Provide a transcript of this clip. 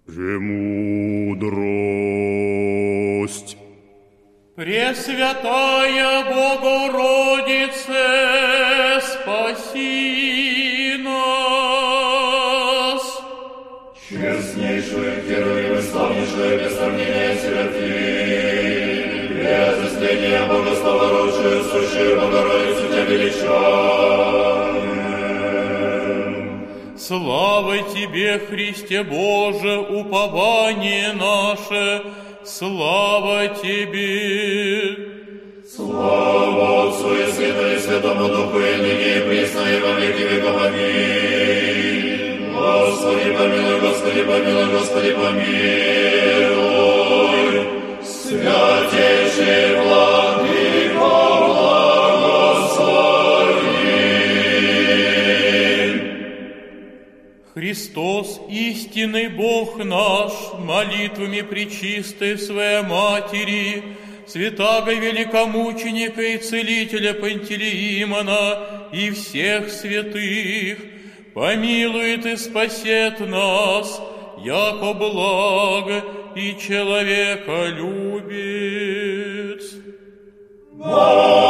премудрость. Пресвятая Богородице, спаси нас. Честнейшая, героя, славнейшая, без сомнения, Серафим, без истления Бога славородшую, сущую Богородицу тебя величаем. Слава Тебе, Христе Боже, упование наше, слава Тебе! Слава Отцу и Сыну и Святому Духу, и ныне и присно, и во веки веков. Аминь. Господи помилуй, Господи помилуй, Господи помилуй. Святейший Владыко, благослови. Христос, истинный Бог наш, молитвами пречистой Своей Матери, святаго великомученика и целителя Пантелеимона и всех святых, помилует и спасет нас, яко благ и человека любит.